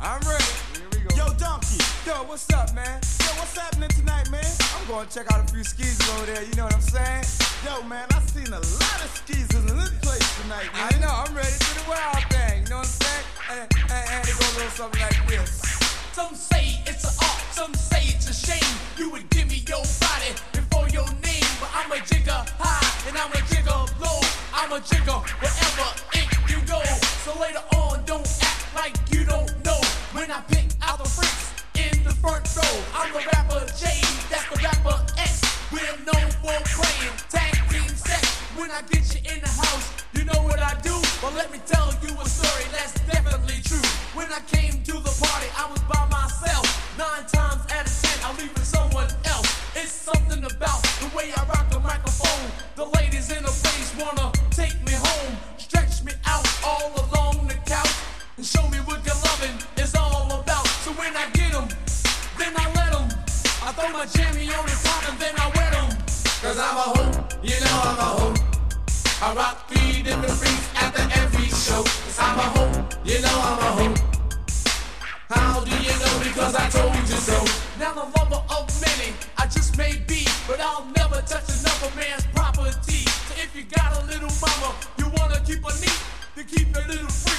I'm ready. Here we go. Yo, Donkey. Yo, what's up, man? Yo, what's happening tonight, man? I'm going to check out a few skeezers over there, you know what I'm saying? Yo, man, I seen a lot of skeezers in this place tonight, man. I know, I'm ready to do the wild thing, you know what I'm saying? And it goes a little something like this. Some say it's an art, some say it's a shame. You would give me your body before your name, but I'm a jigger high and I'm a jigger low. I'm a jigger wherever it you go. So later on, don't act like you don't know. When I pick out the freaks in the front row, I'm the rapper J, that's the rapper X. We're known for playing tag team sex. When I get you in the house, you know what I do. But let me tell you a story that's definitely true. When I came to the party, I was by myself. 9 times out of 10, I'm leaving someone else. It's something about the way I rock the microphone. The ladies in the place wanna take me home, stretch me out all along the couch, and show me what your loving is all about. So when I get 'em, then I let 'em. I throw my jammy on the top and then I wet 'em. Cause I'm a hoe, you know I'm a hoe. I rock 3 different freaks after every show. Cause I'm a hoe, you know I'm a hoe. How do you know? Because I told you so. Now the lover of many, I just may be, but I'll never touch another man's property. So if you got a little mama, you wanna keep her neat, then keep your little freak.